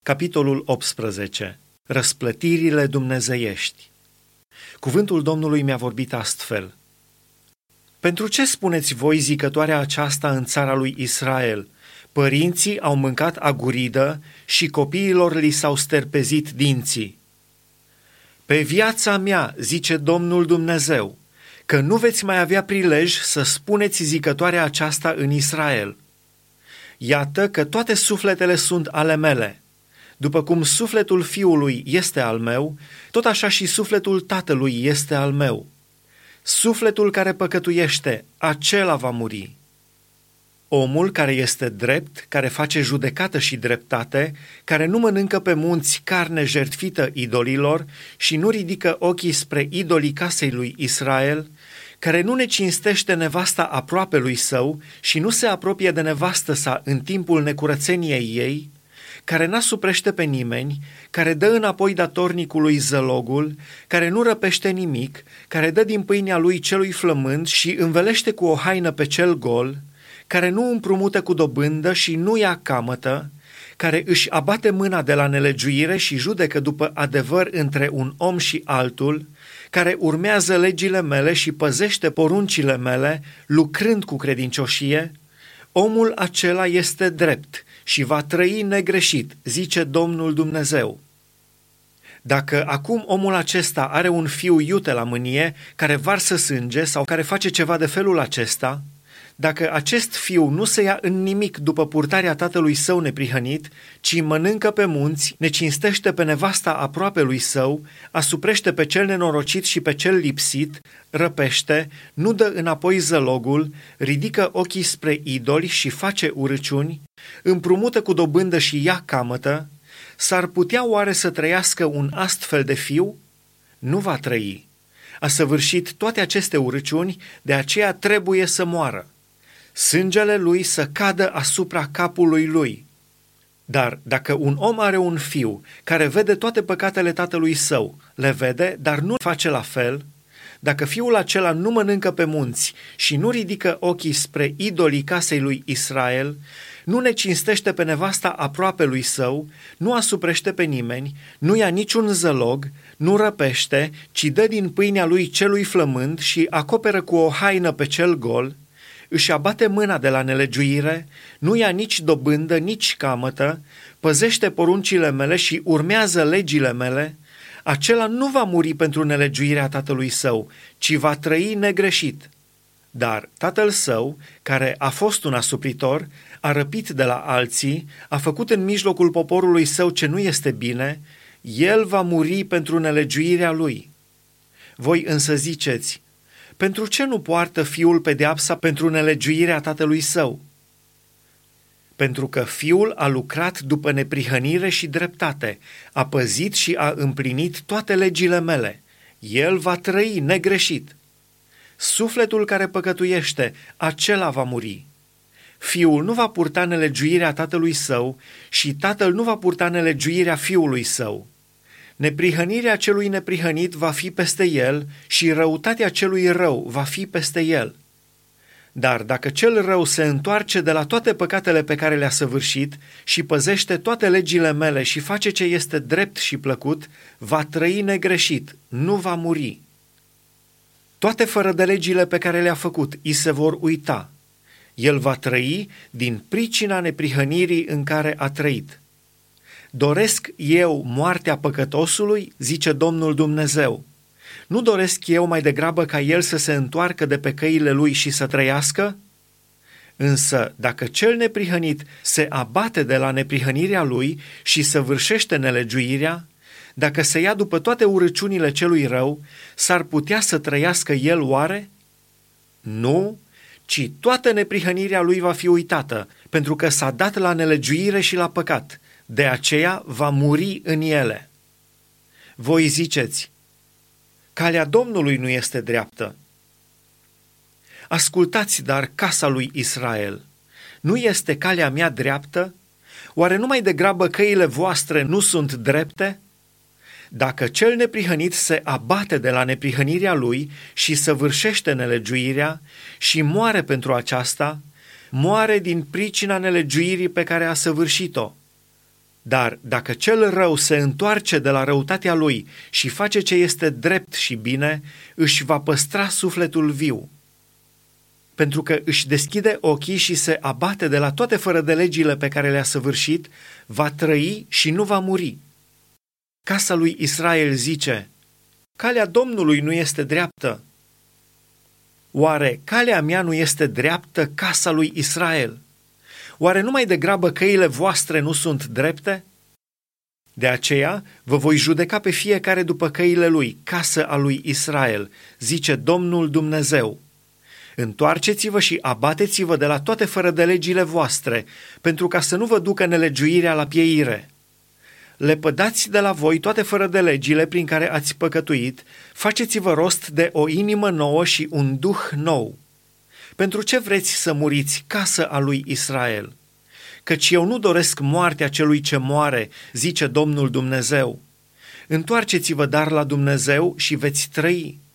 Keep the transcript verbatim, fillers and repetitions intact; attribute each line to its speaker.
Speaker 1: Capitolul optsprezece. Răsplătirile dumnezeiești. Cuvântul Domnului mi-a vorbit astfel: Pentru ce spuneți voi zicătoarea aceasta în țara lui Israel? Părinții au mâncat aguridă și copiilor li s-au sterpezit dinții. Pe viața mea, zice Domnul Dumnezeu, că nu veți mai avea prilej să spuneți zicătoarea aceasta în Israel. Iată că toate sufletele sunt ale mele. După cum sufletul fiului este al meu, tot așa și sufletul tatălui este al meu. Sufletul care păcătuiește, acela va muri. Omul care este drept, care face judecată și dreptate, care nu mănâncă pe munți carne jertfită idolilor și nu ridică ochii spre idolii casei lui Israel, care nu ne cinstește nevasta aproapelui său și nu se apropie de nevastă sa în timpul necurățeniei ei, care n-asuprește pe nimeni, care dă înapoi datornicului zălogul, care nu răpește nimic, care dă din pâinea lui celui flămând și învelește cu o haină pe cel gol, care nu împrumută cu dobândă și nu ia camătă, care își abate mâna de la nelegiuire și judecă după adevăr între un om și altul, care urmează legile mele și păzește poruncile mele, lucrând cu credincioșie, omul acela este drept și va trăi negreșit, zice Domnul Dumnezeu. Dacă acum omul acesta are un fiu iute la mânie, care varsă sânge sau care face ceva de felul acesta, dacă acest fiu nu se ia în nimic după purtarea tatălui său neprihănit, ci mănâncă pe munți, necinstește pe nevasta aproapelui său, asuprește pe cel nenorocit și pe cel lipsit, răpește, nu dă înapoi zălogul, ridică ochii spre idoli și face urăciuni, împrumută cu dobândă și ia camătă, s-ar putea oare să trăiască un astfel de fiu? Nu va trăi. A săvârșit toate aceste urăciuni, de aceea trebuie să moară. Sângele lui să cadă asupra capului lui. Dar dacă un om are un fiu care vede toate păcatele tatălui său, le vede, dar nu face la fel, dacă fiul acela nu mănâncă pe munți și nu ridică ochii spre idolii casei lui Israel, nu ne cinstește pe nevasta aproapelui său, nu asuprește pe nimeni, nu ia niciun zălog, nu răpește, ci dă din pâinea lui celui flămând și acoperă cu o haină pe cel gol, își abate mâna de la nelegiuire, nu ia nici dobândă, nici camătă, păzește poruncile mele și urmează legile mele, acela nu va muri pentru nelegiuirea tatălui său, ci va trăi negreșit. Dar tatăl său, care a fost un asupritor, a răpit de la alții, a făcut în mijlocul poporului său ce nu este bine, el va muri pentru nelegiuirea lui. Voi însă ziceți: pentru ce nu poartă fiul pedeapsa pentru nelegiuirea tatălui său? Pentru că fiul a lucrat după neprihănire și dreptate, a păzit și a împlinit toate legile mele. El va trăi negreșit. Sufletul care păcătuiește, acela va muri. Fiul nu va purta nelegiuirea tatălui său și tatăl nu va purta nelegiuirea fiului său. Neprihănirea celui neprihănit va fi peste el și răutatea celui rău va fi peste el. Dar dacă cel rău se întoarce de la toate păcatele pe care le-a săvârșit și păzește toate legile mele și face ce este drept și plăcut, va trăi negreșit, nu va muri. Toate fără de legile pe care le-a făcut îi se vor uita. El va trăi din pricina neprihănirii în care a trăit. Doresc eu moartea păcătosului, zice Domnul Dumnezeu. Nu doresc eu mai degrabă ca el să se întoarcă de pe căile lui și să trăiască? Însă, dacă cel neprihănit se abate de la neprihănirea lui și săvârșește nelegiuirea, dacă se ia după toate urăciunile celui rău, s-ar putea să trăiască el oare? Nu, ci toată neprihănirea lui va fi uitată, pentru că s-a dat la nelegiuire și la păcat. De aceea va muri în ele. Voi ziceți: calea Domnului nu este dreaptă. Ascultați dar casa lui Israel. Nu este calea mea dreaptă? Oare numai degrabă căile voastre nu sunt drepte? Dacă cel neprihănit se abate de la neprihănirea lui și săvârșește nelegiuirea și moare pentru aceasta, moare din pricina nelegiuirii pe care a săvârșit-o. Dar dacă cel rău se întoarce de la răutatea lui și face ce este drept și bine, își va păstra sufletul viu. Pentru că își deschide ochii și se abate de la toate fără de legile pe care le-a săvârșit, va trăi și nu va muri. Casa lui Israel zice: calea Domnului nu este dreaptă. Oare calea mea nu este dreaptă, casa lui Israel? Oare numai degrabă căile voastre nu sunt drepte? De aceea vă voi judeca pe fiecare după căile lui, casă a lui Israel, zice Domnul Dumnezeu. Întoarceți-vă și abateți-vă de la toate fără de legile voastre, pentru ca să nu vă ducă nelegiuirea la pieire. Lepădați de la voi toate fără de legile prin care ați păcătuit, faceți-vă rost de o inimă nouă și un duh nou. Pentru ce vreți să muriți, casă a lui Israel? Căci eu nu doresc moartea celui ce moare, zice Domnul Dumnezeu. Întoarceți-vă dar la Dumnezeu și veți trăi.